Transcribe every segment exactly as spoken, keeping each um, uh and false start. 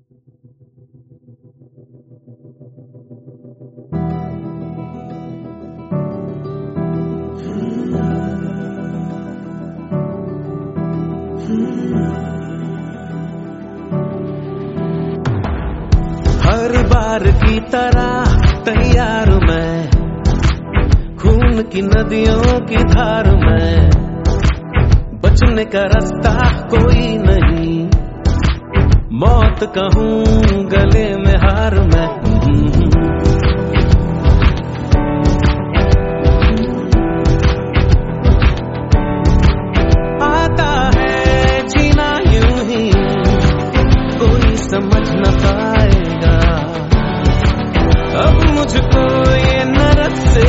हर बार की तरह तैयार मैं, खून की नदियों की धार में, बचने का रास्ता कोई नहीं, मौत कहूँ गले में हार मैं। आता है जीना यूं ही, कोई समझ न पाएगा अब मुझको ये नरक से,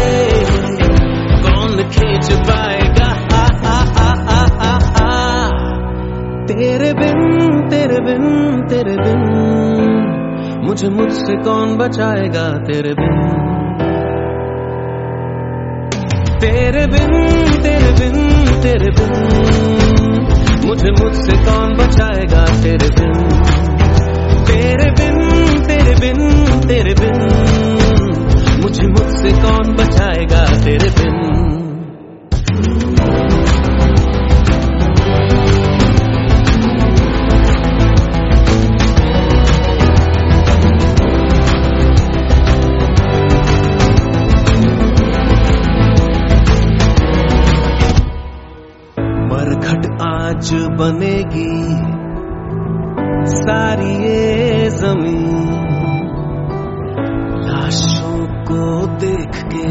कौन खींच पाएगा। आ, आ, आ, आ, आ, आ, तेरे बिन तेरे बिन तेरे बिन मुझे मुझसे कौन बचाएगा। तेरे बिन तेरे बिन तेरे बिन तेरे बिन मुझे मुझसे कौन बचाएगा। तेरे बिन तेरे बिन तेरे बिन तेरे बिन मुझे मुझसे कौन बचाएगा। तेरे बिन मरघट आज बनेगी सारी ये जमीन, लाशों को देख के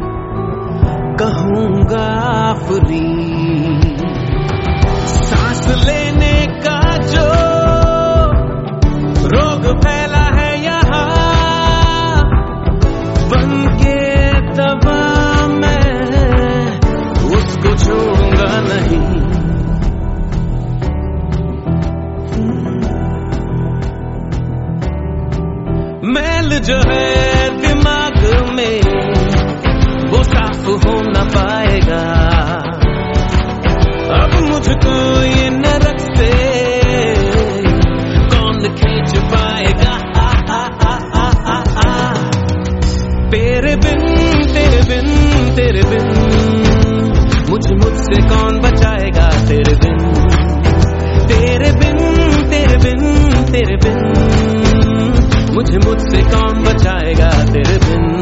कहूंगा आफरीन। सांस लेने का जो रोग फैला है यहाँ, बन के दवा मैं उसको छोड़ूंगा नहीं। मैल जो है दिमाग में वो साफ हो न पाएगा अब मुझको ये नरक से, कौन खींच पाएगा। आ, आ, आ, आ, आ, आ, तेरे बिन तेरे बिन तेरे बिन मुझे मुझसे कौन बचाएगा। तेरे बिन तेरे बिन तेरे बिन तेरे बिन मुझे मुझसे कौन बचाएगा। तेरे बिन